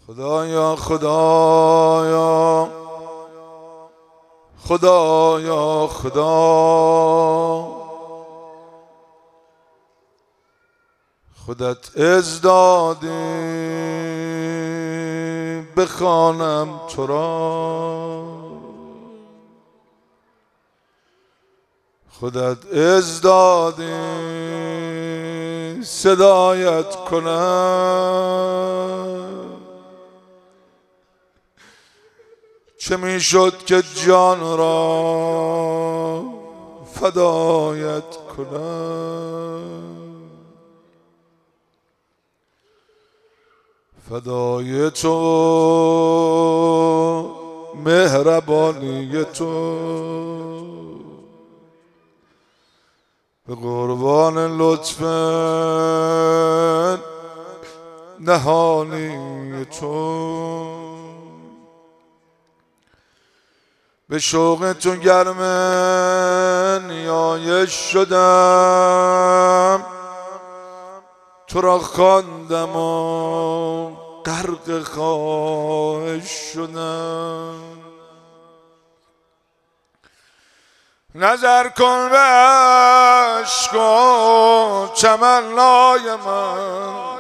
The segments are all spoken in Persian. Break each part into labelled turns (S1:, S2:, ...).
S1: خدایا خدایا خدایا خدا خودت عز دادی بخوانم تو را، خودت عز دادی صدایت کنم. چه میشد که جان را فدایت کنم، فدای تو مهربانی تو، به قربان لطف نهانی تو، به شوق تو گرم نیایش شدم، تو را خواندم و غرق خواهش شدم. نظر کن به عشق و تمنای من،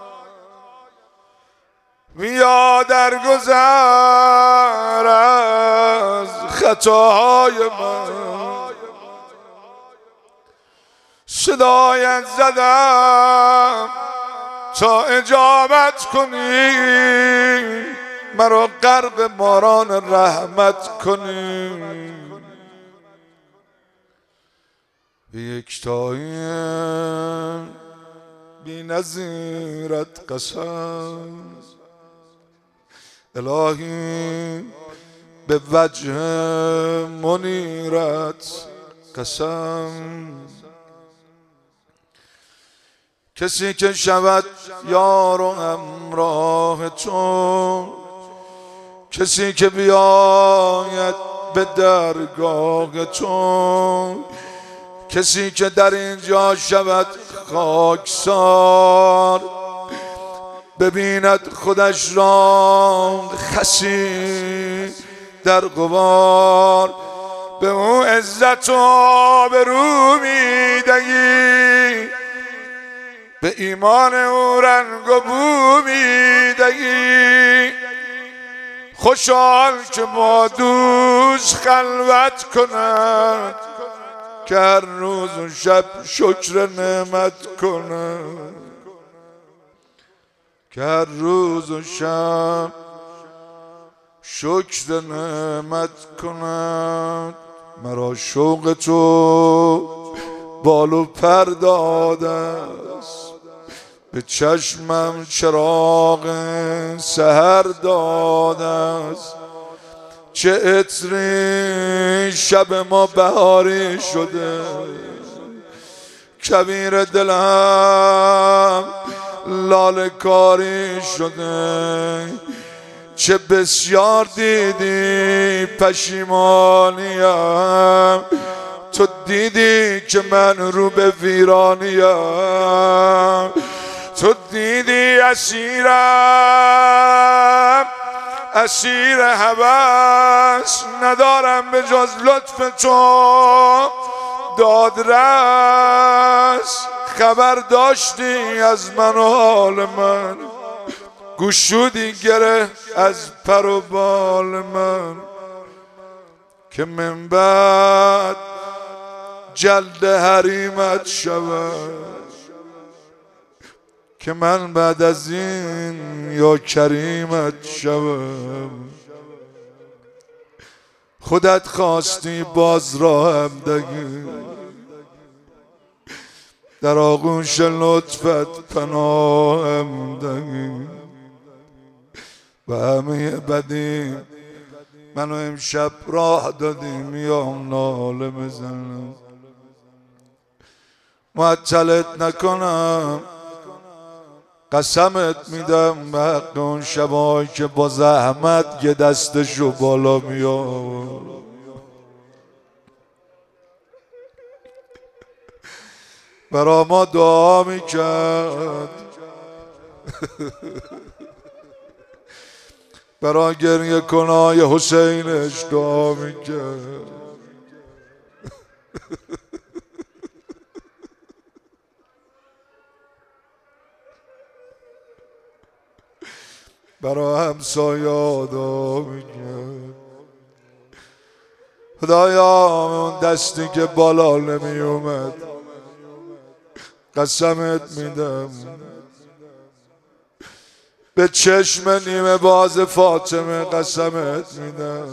S1: بیا در گذر از خطاهای من. صدایت زدم تا اجابت کنی، مرا غرق باران رحمت کنی. به یکتایی بی نظیرت قسم، الهی به وجه منیرت قسم. کسی که شود یار و همراه تو، کسی که بیاید به درگاه تو، کسی که در اینجا شود خاکسار، ببیند خودش را خسی در غبار، به او عزت و آبرو میدهی، به ایمان او رنگ و بو میدهی. خوشحال که با دوست خلوت کند، که هر روز و شب شکر نعمت کند، که هر روز و شب شکر نعمت کند. مرا شوق تو بال و پر داده است، به چشمم چراغ سحر داده است. چه عطری شب ما بهاری شده، کبیر دلم لاله کاری شده. چه بسیار دیدی پشیمانیم، تو دیدی که من رو به ویرانیم. تو دیدی اسیرم، اسیر هوس ندارم به جز لطف تو. دادرس خبر داشتی از من و حال من، گشودی گره از پر و بال من. که من بعد جلد حریمت شود، که من بعد از این یا کریمت شوم. خودت خواستی باز راهم دهی، در آغوش لطفت پناهم دهی. و همه بدی منو امشب راه دادی، میام ناله بزنم معطلت نکنم. قسمت میدم به حق اون شبایی که با زحمت یه دستشو بالا میاد، برا ما دعا میکرد برا گریه کنای حسینش دعا میکرد. برا همسایا دعا میکرد. خدایا اون دستی که بالا نمی اومد قسمت میدم به چشم نیمه باز فاطمه قسمت میدم.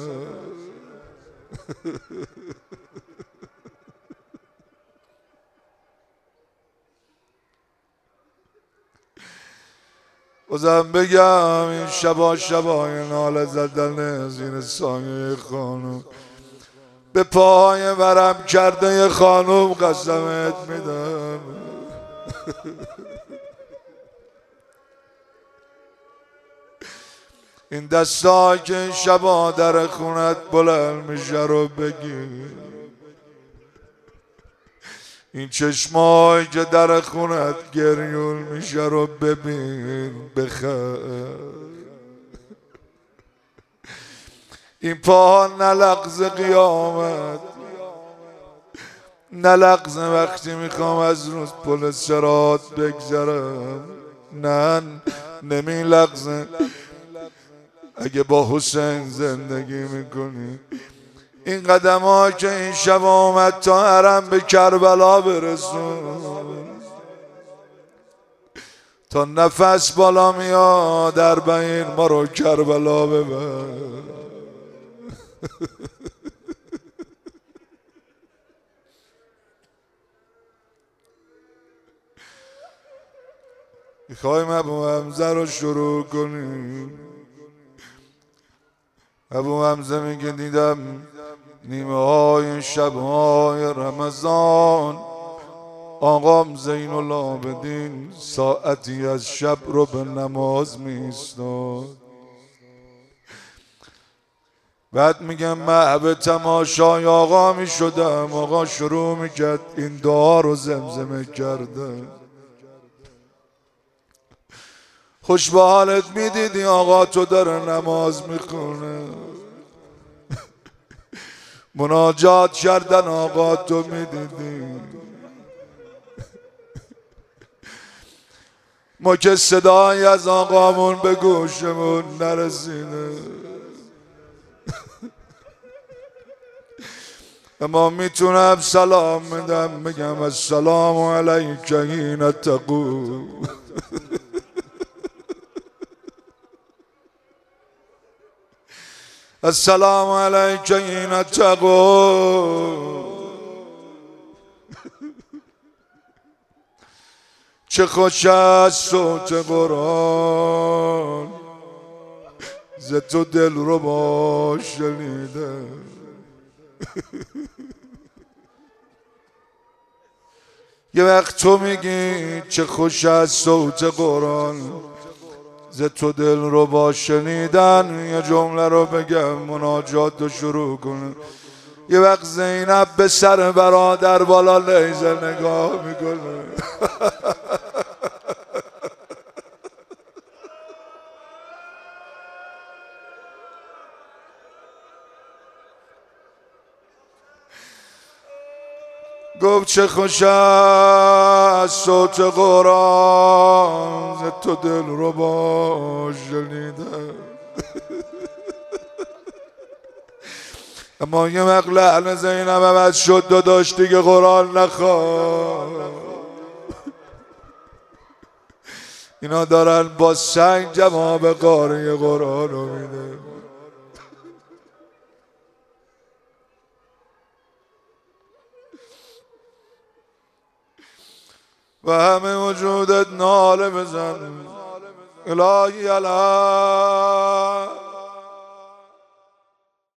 S1: بازم بگم این شبای ناله زدن زیر سایه خانوم به پاهای ورم کرده خانوم قسمت میدم. این دستایی که این شبا در خونت بلند میشه رو بگیر، این چشمایی که در خونت گریون میشه رو ببین بخیر. این پاها نلغز قیامت، نلغز وقتی میخوام از روز پل صراط بگذرم، نه نمی لغزه اگه با حسین زندگی میکنی. این قدم ها که این شب آمد تا حرم به کربلا برسون، تا نفس بالا میاد در بین ما رو کربلا ببر. میخوایم ابو حمزه رو شروع کنیم. ابو حمزه میگه دیدم نیمه های شبهای رمضان آقام زین العابدین ساعتی از شب رو به نماز میستاد. بعد میگم محو تماشای آقا میشدم، آقا شروع میکرد این دعا رو زمزمه کرده. خوش به حالت میدیدی آقا تو داره نماز میخونه، مناجات کردن آقا تو میدیدی. ما که صدایی از آقامون به گوشمون نرسیده، اما میتونم سلام میدم بگم السلام علیک حین تقوم. السلام علیک حین تقوم. چه خوش از صوت قرآن ز تو دل رو با شنیده. یه وقت تو میگی چه خوش از صوت قرآن ز تو دل رو با شنیدن، یه جمله رو بگم مناجات رو شروع کنه. یه وقت زینب به سر برادر بالا لیزر نگاه میکنه. گفت چه خوش از صوت قرآن ز تو دل رو با شنیدن. اما یه وقت لحن زینب عوض شد، داداش دیگه قرآن نخواه. اینا دارن با سنگ جواب قاری قرآن رو میده. و همه وجودت ناله بزن الهی الهی